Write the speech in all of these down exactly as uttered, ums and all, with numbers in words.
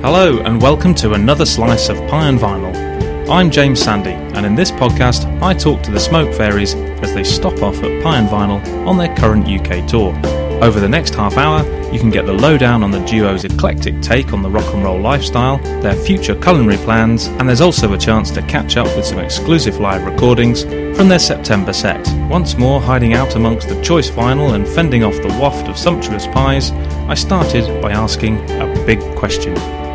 Hello and welcome to another slice of Pie and Vinyl. I'm James Sandy, and in this podcast I talk to the Smoke Fairies as they stop off at Pie and Vinyl on their current U K tour. Over the next half hour you can get the lowdown on the duo's eclectic take on the rock and roll lifestyle, their future culinary plans, and there's also a chance to catch up with some exclusive live recordings from their September set. Once more hiding out amongst the choice vinyl and fending off the waft of sumptuous pies, I started by asking a big question.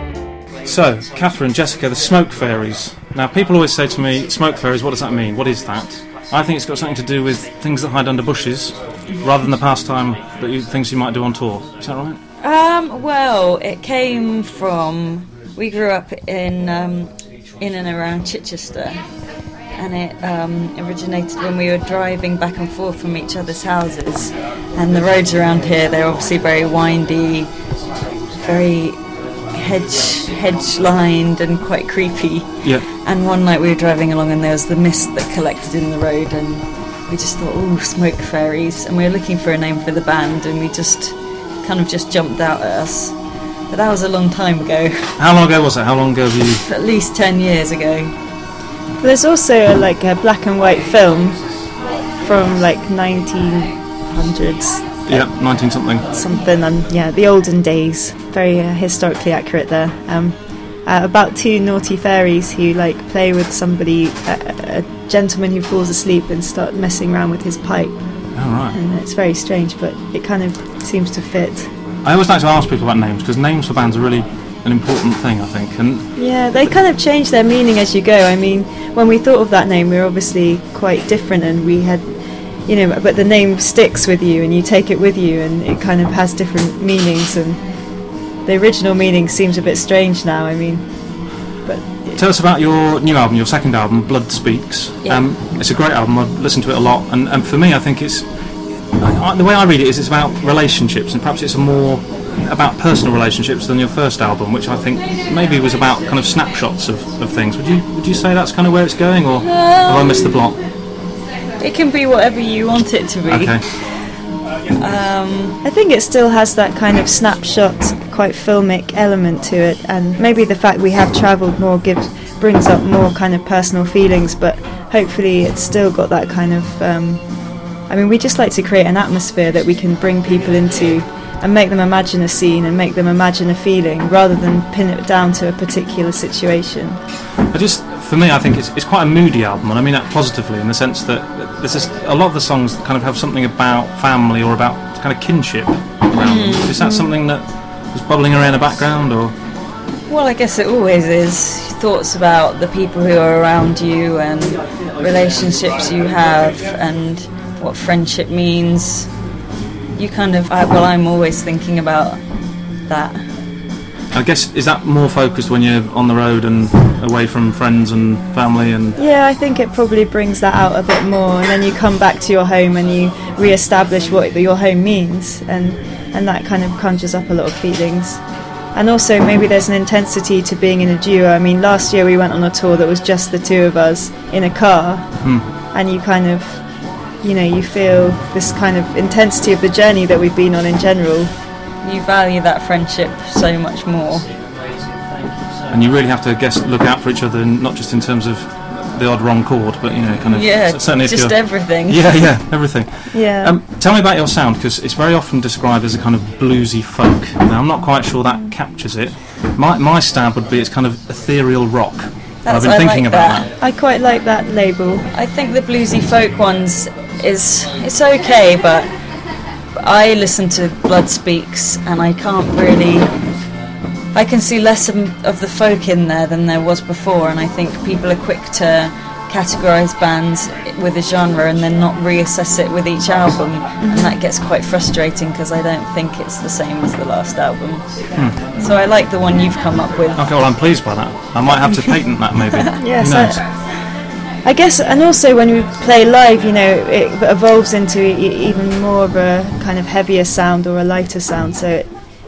So, Catherine, Jessica, the Smoke Fairies. Now, people always say to me, Smoke Fairies, what does that mean? What is that? I think it's got something to do with things that hide under bushes, rather than the pastime that you, things you might do on tour. Is that right? Um, well, it came from... We grew up in um, in and around Chichester, and it um, originated when we were driving back and forth from each other's houses. And the roads around here, they're obviously very windy, very... hedge hedge lined and quite creepy. Yeah. And one night we were driving along and there was the mist that collected in the road, and we just thought, oh, Smoke Fairies, and we were looking for a name for the band, and we just kind of just jumped out at us. But that was a long time ago. How long ago was it? How long ago have you... At least ten years ago. There's also a, like a black and white film from like nineteen hundreds. Yeah, nineteen something. Something, um, yeah, the olden days. Very uh, historically accurate there. Um, uh, about two naughty fairies who like play with somebody, a, a gentleman who falls asleep and start messing around with his pipe. Oh, right. And it's very strange, but it kind of seems to fit. I always like to ask people about names, because names for bands are really an important thing, I think. And yeah, they kind of change their meaning as you go. I mean, when we thought of that name, we were obviously quite different, and we had... You know, but the name sticks with you and you take it with you, and it kind of has different meanings, and the original meaning seems a bit strange now, I mean, but... Tell us about your new album, your second album, Blood Speaks. Yeah. Um, it's a great album, I've listened to it a lot, and, and for me I think it's... I, the way I read it is it's about relationships, and perhaps it's a more about personal relationships than your first album, which I think maybe was about kind of snapshots of, of things. Would you would you say that's kind of where it's going, or um, have I missed the plot? It can be whatever you want it to be. Okay. Um, I think it still has that kind of snapshot, quite filmic element to it, and maybe the fact we have travelled more gives brings up more kind of personal feelings, but hopefully it's still got that kind of... Um, I mean, we just like to create an atmosphere that we can bring people into and make them imagine a scene and make them imagine a feeling, rather than pin it down to a particular situation. I just... For me, I think it's it's quite a moody album, and I mean that positively, in the sense that there's just a lot of the songs that kind of have something about family or about kind of kinship around them. Is that something that was bubbling around in the background, or...? Well, I guess it always is. Thoughts about the people who are around you and relationships you have and what friendship means. You kind of... I, well, I'm always thinking about that. I guess, is that more focused when you're on the road and away from friends and family? And yeah, I think it probably brings that out a bit more, and then you come back to your home and you re-establish what your home means, and, and that kind of conjures up a lot of feelings. And also maybe there's an intensity to being in a duo. I mean, last year we went on a tour that was just the two of us in a car, hmm. and you kind of, you know, you feel this kind of intensity of the journey that we've been on in general. You value that friendship so much more. And you really have to, I guess, look out for each other, not just in terms of the odd wrong chord, but, you know, kind of... Yeah, certainly just everything. Yeah, yeah, everything. Yeah. Um, tell me about your sound, because it's very often described as a kind of bluesy folk. Now, I'm not quite sure that captures it. My my stab would be it's kind of ethereal rock. That's, I've been I thinking like about that. that. I quite like that label. I think the bluesy folk ones is... It's okay, but... I listen to Blood Speaks and I can't really... I can see less of the folk in there than there was before, and I think people are quick to categorise bands with a genre and then not reassess it with each album, mm-hmm. and that gets quite frustrating because I don't think it's the same as the last album. Hmm. So I like the one you've come up with. Okay, well I'm pleased by that. I might have to patent that maybe. Yes, Who knows? I, I guess, and also when we play live, you know, it evolves into e- even more of a kind of heavier sound or a lighter sound, so it,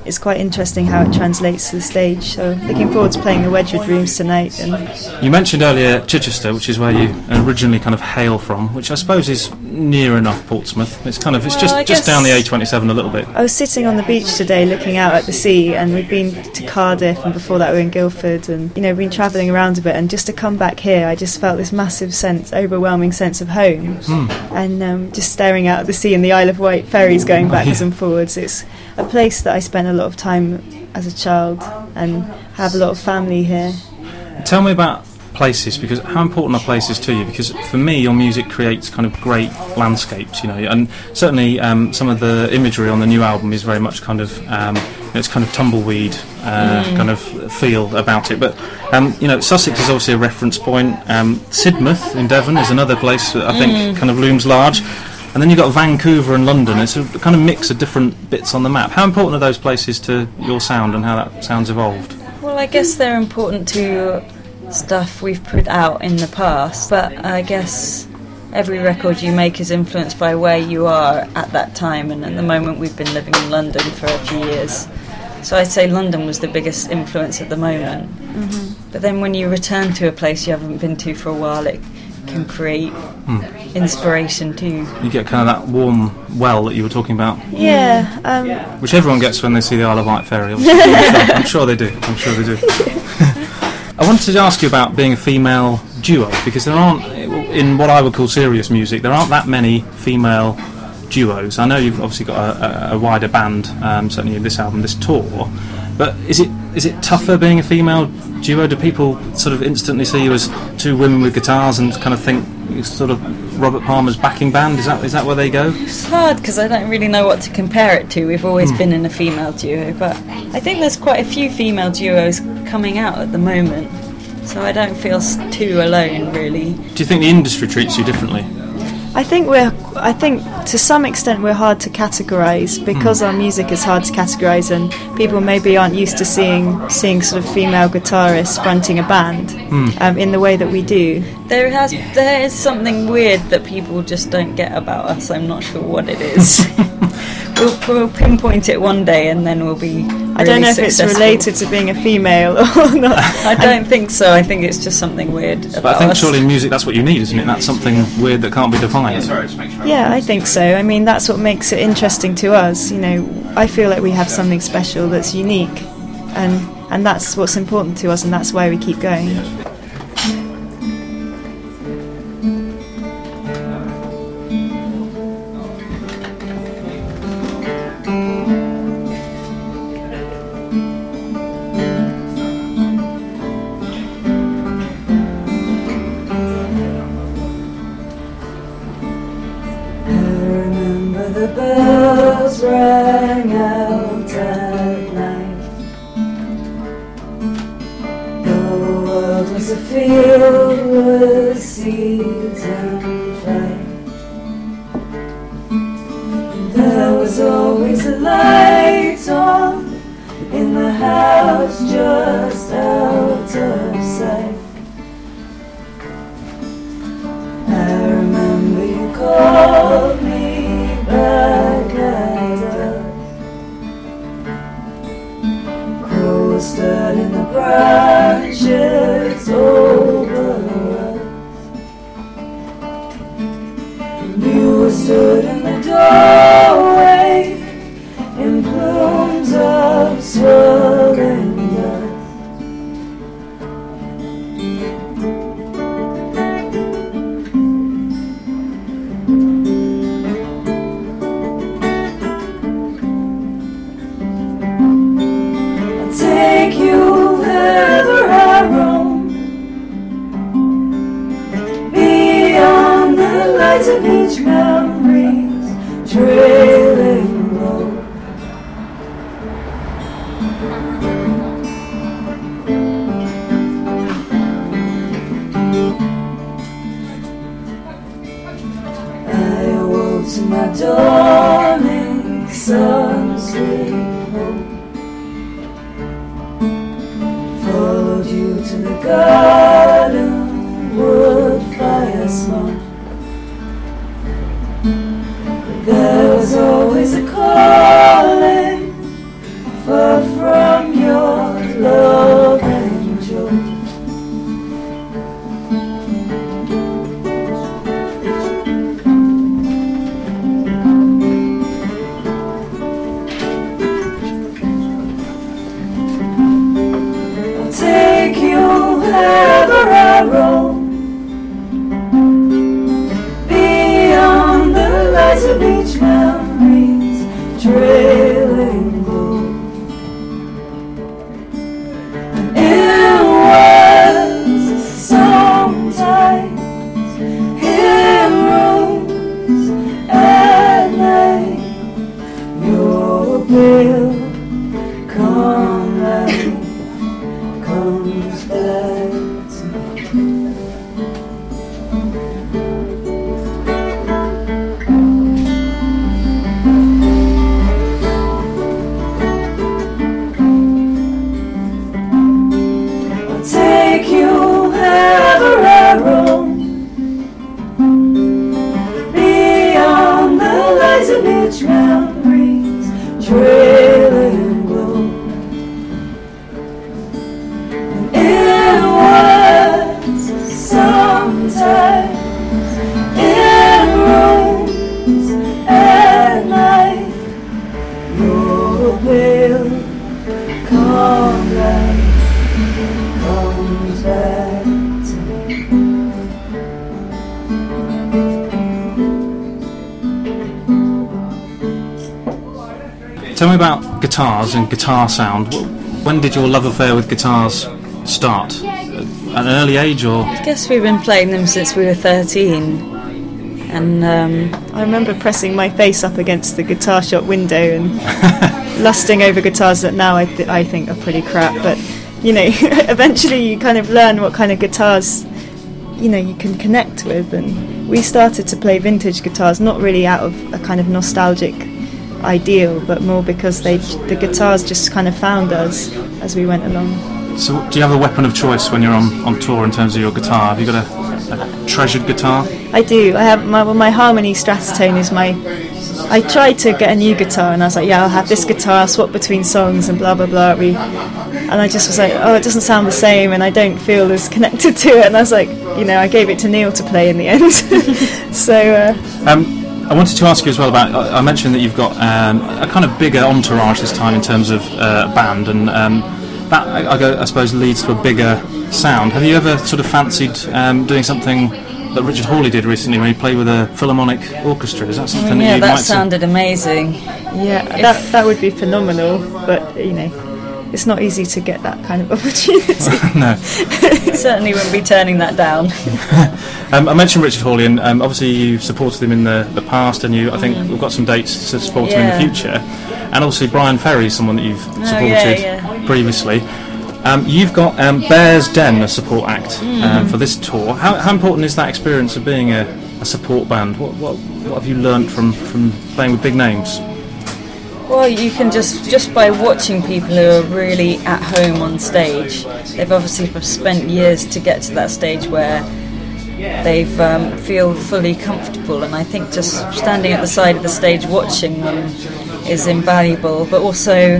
it's quite interesting how it translates to the stage. So looking forward to playing the Wedgwood Rooms tonight. And you mentioned earlier Chichester, which is where you originally kind of hail from, which I suppose is near enough Portsmouth. It's kind of it's well, just I just down the A twenty-seven a little bit. I was sitting on the beach today looking out at the sea, and we've been to Cardiff, and before that we were in Guildford, and you know, been travelling around a bit, and just to come back here I just felt this massive sense, overwhelming sense of home. Mm. And um, just staring out at the sea and the Isle of Wight ferries going backwards and forwards. It's a place that I spent a lot of time as a child and have a lot of family here. Tell me about places, because how important are places to you? Because for me, your music creates kind of great landscapes, you know, and certainly um, some of the imagery on the new album is very much kind of um, it's kind of tumbleweed uh, mm. kind of feel about it. But um, you know, Sussex is obviously a reference point. Um, Sidmouth in Devon is another place that I think mm. kind of looms large. And then you've got Vancouver and London. It's a kind of mix of different bits on the map. How important are those places to your sound and how that sound's evolved? Well, I guess they're important to stuff we've put out in the past, but I guess every record you make is influenced by where you are at that time, and at the moment we've been living in London for a few years. So I'd say London was the biggest influence at the moment. Mm-hmm. But then when you return to a place you haven't been to for a while, it can create mm. inspiration too. You get kind of that warm well that you were talking about. Yeah. Um, Which everyone gets when they see the Isle of Wight ferry. I'm sure, I'm sure they do. I'm sure they do. I wanted to ask you about being a female duo, because there aren't, in what I would call serious music, there aren't that many female duos. I know you've obviously got a, a, a wider band, um, certainly in this album, this tour, but is it is it tougher being a female duo? Do people sort of instantly see you as two women with guitars and kind of think you're sort of Robert Palmer's backing band? Is that is that where they go? It's hard because I don't really know what to compare it to. We've always mm. been in a female duo, but I think there's quite a few female duos coming out at the moment, so I don't feel too alone, really. Do you think the industry treats you differently? I think we're. I think to some extent we're hard to categorise because mm. our music is hard to categorise, and people maybe aren't used to seeing seeing sort of female guitarists fronting a band mm. um, in the way that we do. There has there is something weird that people just don't get about us. I'm not sure what it is. we'll, we'll pinpoint it one day, and then we'll be. Really I don't know successful. if it's related to being a female or not. I don't think so. I think it's just something weird about us. But I think us. Surely in music that's what you need, isn't it? That's something weird that can't be defined. Yeah, I think so. I mean, that's what makes it interesting to us. You know, I feel like we have something special that's unique, and and that's what's important to us, and that's why we keep going. The bells rang out at night. The world was a field with seeds and flame. There was always a light on in the house just out of sight. I remember you called me back at us. Crows stood in the branches over us. You stood in the doorway in plumes of swirling dust. Take you wherever I roam, beyond the lights of each memory's trailing low. I awoke to my dawning sun's sweet hope. Followed you to the garden, wood fire smoke. But there was always a calling for wherever I roam, beyond the lights of each memory's trailing glow. And in words, sometimes in rooms at night, your pale calm light comes back to me. I'll take you wherever I roam, beyond the lights of each memory's trailing glow. In words, sometimes in rooms at night, your pale calm light comes back to me. Tell me about guitars and guitar sound. Wh- When did your love affair with guitars start? At an early age, or? I guess we've been playing them since we were thirteen, and um, I remember pressing my face up against the guitar shop window and lusting over guitars that now I, th- I think are pretty crap, but you know, eventually you kind of learn what kind of guitars, you know, you can connect with, and we started to play vintage guitars, not really out of a kind of nostalgic ideal, but more because they the guitars just kind of found us as we went along. So, do you have a weapon of choice when you're on, on tour in terms of your guitar? Have you got a, a treasured guitar? I do. I have my well, my Harmony Stratotone is my. I tried to get a new guitar, and I was like, yeah, I'll have this guitar, I'll swap between songs, and blah blah blah. We, and I just was like, oh, it doesn't sound the same, and I don't feel as connected to it. And I was like, you know, I gave it to Neil to play in the end. so. Uh, Um, I wanted to ask you as well about, I I mentioned that you've got um, a kind of bigger entourage this time in terms of uh, band, and um, that, I, I go- I suppose, leads to a bigger sound. Have you ever sort of fancied um, doing something that Richard Hawley did recently when he played with a Philharmonic Orchestra? Is that something yeah, that you that might sounded amazing. yeah, that that would be phenomenal, but you know, it's not easy to get that kind of opportunity. No. Certainly wouldn't be turning that down. Um, I mentioned Richard Hawley, and um, obviously you've supported him in the, the past, and you, I think we've got some dates to support him in Yeah. the future. And obviously Brian Ferry, someone that you've supported yeah, yeah. previously. Um, you've got um, Bears Den, a support act um, for this tour. How, how important is that experience of being a, a support band? What, what, what have you learnt from, from playing with big names? Well, you can just just by watching people who are really at home on stage. They've obviously spent years to get to that stage where they've um, feel fully comfortable, and I think just standing at the side of the stage watching them is invaluable. But also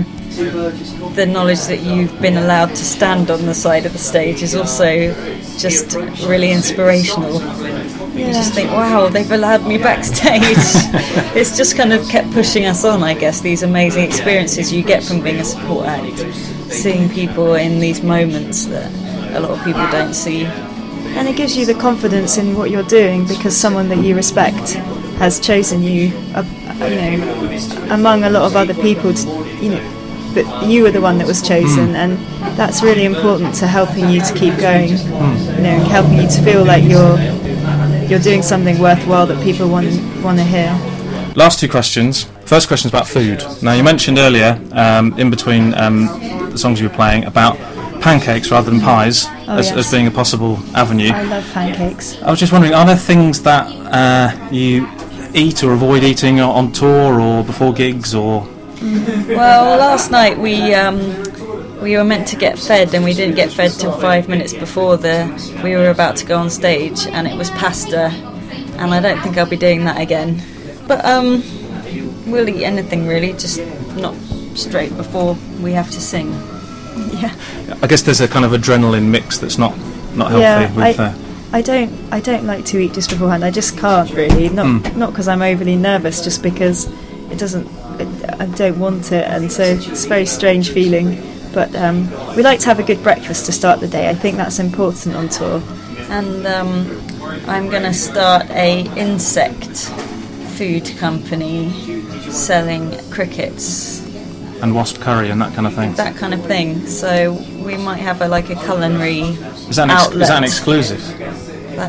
the knowledge that you've been allowed to stand on the side of the stage is also just really inspirational. You just think, wow, they've allowed me backstage. It's just kind of kept pushing us on, I guess, these amazing experiences you get from being a support act, seeing people in these moments that a lot of people don't see. And it gives you the confidence in what you're doing because someone that you respect has chosen you, uh, you know, among a lot of other people. To, you know, that you were the one that was chosen, mm. and that's really important to helping you to keep going. Mm. You know, helping you to feel like you're you're doing something worthwhile that people want want to hear. Last two questions. First question is about food. Now, you mentioned earlier, um, in between um, the songs you were playing, about pancakes rather than pies oh, as, yes. as being a possible avenue. I love pancakes. I was just wondering, are there things that uh, you eat or avoid eating on tour or before gigs, or? Well, last night we um, we were meant to get fed, and we didn't get fed till five minutes before the we were about to go on stage, and it was pasta, and I don't think I'll be doing that again. But um, we'll eat anything really, just not straight before we have to sing. Yeah. I guess there's a kind of adrenaline mix that's not not healthy. Yeah, with, I, uh, I don't I don't like to eat just beforehand. I just can't really. Not Mm. not because I'm overly nervous, just because it doesn't. I don't want it, and so it's a very strange feeling. But um, we like to have a good breakfast to start the day. I think that's important on tour. And um, I'm going to start a insect food company selling crickets. And wasp curry and that kind of thing. That kind of thing. So we might have a, like a culinary is that an ex- outlet. Is that an exclusive? That,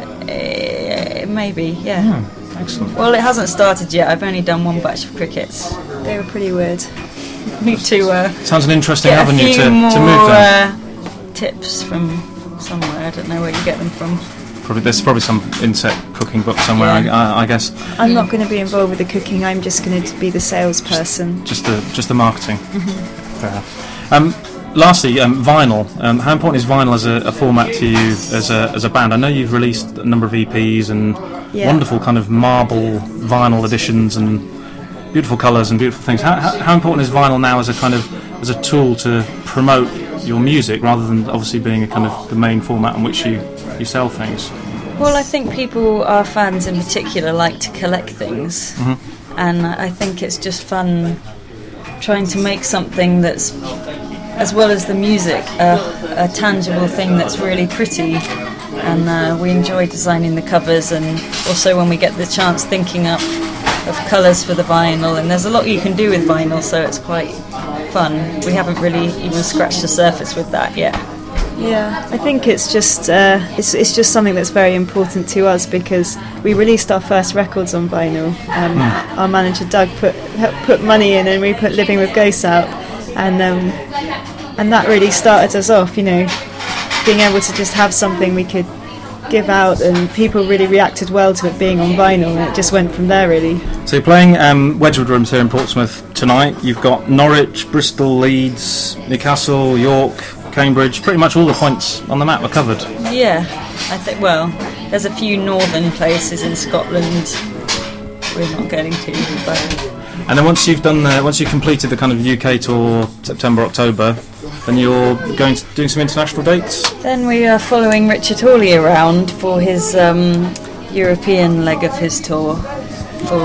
uh, maybe, yeah. Hmm, excellent. Well, it hasn't started yet. I've only done one batch of crickets. They were pretty weird. Need to uh, Sounds an interesting get avenue a few to, more to move down. uh, tips from somewhere. I don't know where you get them from. Probably, there's probably some insect cooking book somewhere, Yeah. I, I, I guess. I'm not going to be involved with the cooking. I'm just going to be the salesperson. Just the just the marketing. Fair enough. Um, lastly, um, vinyl. Um, how important is vinyl as a, a format to you as a as a band? I know you've released a number of E Ps and Yeah. wonderful kind of marble vinyl editions and beautiful colours and beautiful things. How, how, how important is vinyl now as a kind of as a tool to promote your music, rather than obviously being a kind of the main format in which you, you sell things? Well, I think people, our fans in particular, like to collect things, Mm-hmm. and I think it's just fun trying to make something that's, as well as the music, a, a tangible thing that's really pretty. And uh, we enjoy designing the covers, and also when we get the chance thinking up of colours for the vinyl, and there's a lot you can do with vinyl, so it's quite fun. We haven't really even scratched the surface with that yet. Yeah, I think it's just uh, it's it's just something that's very important to us, because we released our first records on vinyl. Um, Mm. Our manager Doug put helped put money in, and we put Living with Ghosts out, and um, and that really started us off. You know, being able to just have something we could give out, and people really reacted well to it being on vinyl, and it just went from there really. So you're playing um, Wedgwood Rooms here in Portsmouth tonight. You've got Norwich, Bristol, Leeds, Newcastle, York, Cambridge. Pretty much all the points on the map are covered. Yeah, I think, well, there's a few northern places in Scotland we're not getting to, but And then once you've done the, once you've completed the kind of U K tour, September, October, then you're going to doing some international dates. then we are following Richard Hawley around for his um, European leg of his tour for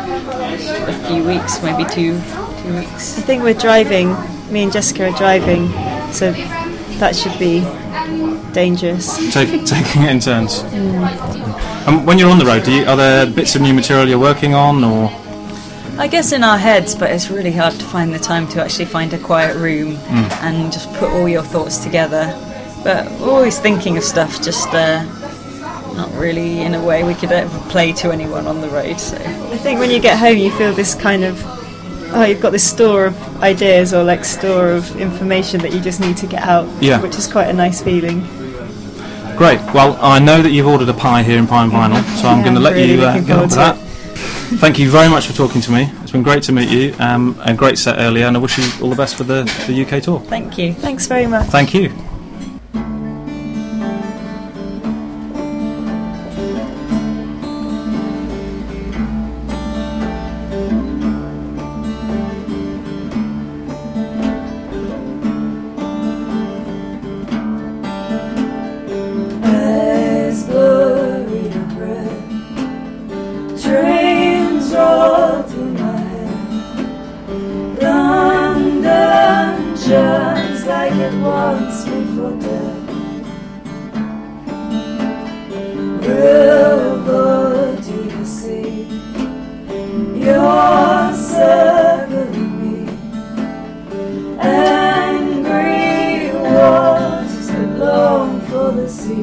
a few weeks, maybe two two weeks. I think we're driving. Me and Jessica are driving, so that should be dangerous. Take, taking it in turns. And when you're on the road, do you, are there bits of new material you're working on, or? I guess in our heads, but it's really hard to find the time to actually find a quiet room and just put all your thoughts together. But we're always thinking of stuff, just uh, not really in a way we could ever play to anyone on the road. So I think when you get home, you feel this kind of, oh, you've got this store of ideas, or like store of information that you just need to get out, Yeah. which is quite a nice feeling. Great. Well, I know that you've ordered a pie here in Pie and Vinyl, so I'm Yeah, going to let really you uh, looking get on with forward that. to Thank you very much for talking to me. It's been great to meet you, um, and great set earlier, and I wish you all the best for the, the U K tour. thank you. Thanks very much. Thank you. As glory and breath, dreams roll through my head. London shines like it wants me for death. River, do you see? You're circling me. Angry waters that long for the sea.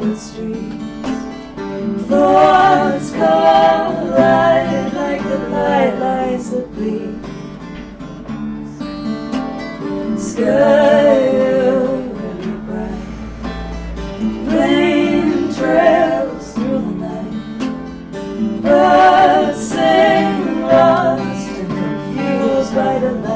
the streets. Thoughts collide like the light lights that bleed. Sky will be bright. Flame trails through the night. Birds sing lost and confused by the light.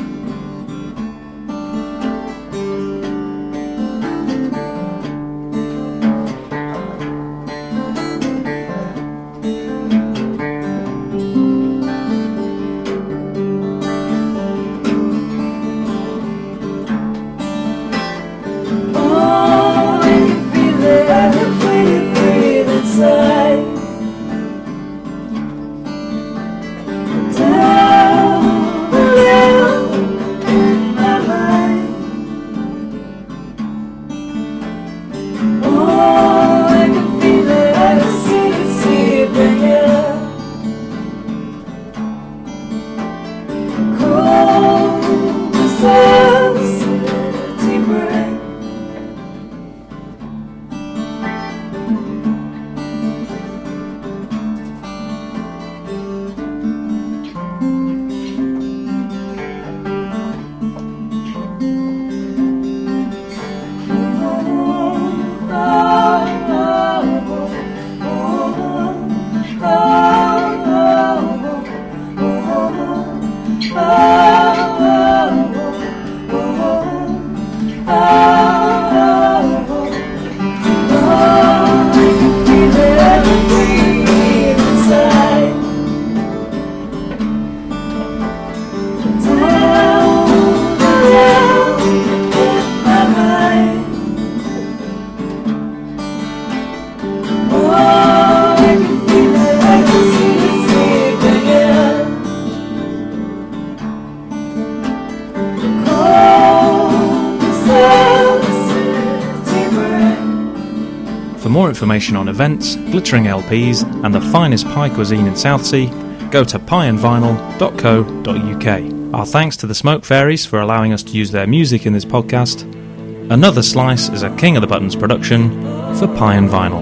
For more information on events, glittering L Ps and the finest pie cuisine in Southsea, go to pie and vinyl dot co dot uk. Our thanks to the Smoke Fairies for allowing us to use their music in this podcast. Another Slice is a King of the Buttons production for Pie and Vinyl.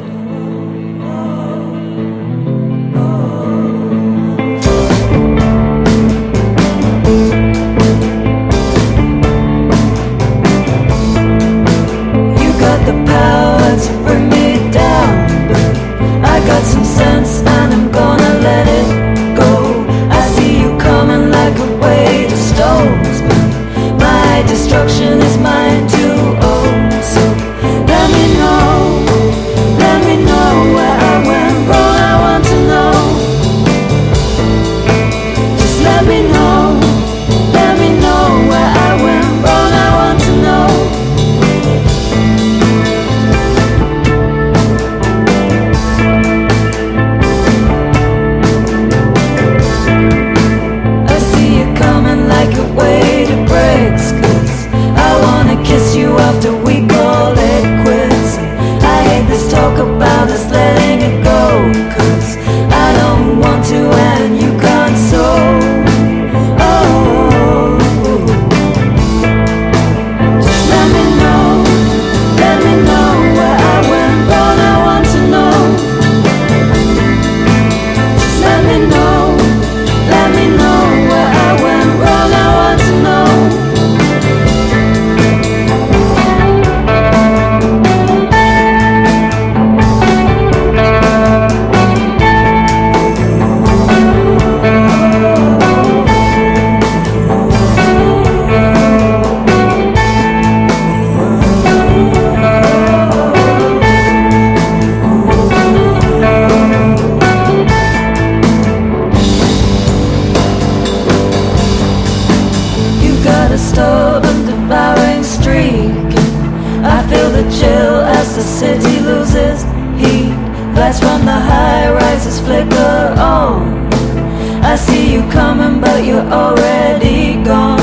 Destruction is mine to own. So let me know, let me know where I went wrong. I want to know. Just let me know, let me know where I went wrong. I want to know. I see you coming like a weighted bricks. I wanna kiss you after we call it quits. I hate this talk about us letting it go, 'cause I don't want to and you can't, so oh, just let me know, let me know where I went wrong. I want to know. Just let me know, let me know where I went wrong. I want to know. Stubborn, devouring streak. I feel the chill as the city loses heat. Lights from the high rises flicker on. I see you coming, but you're already gone.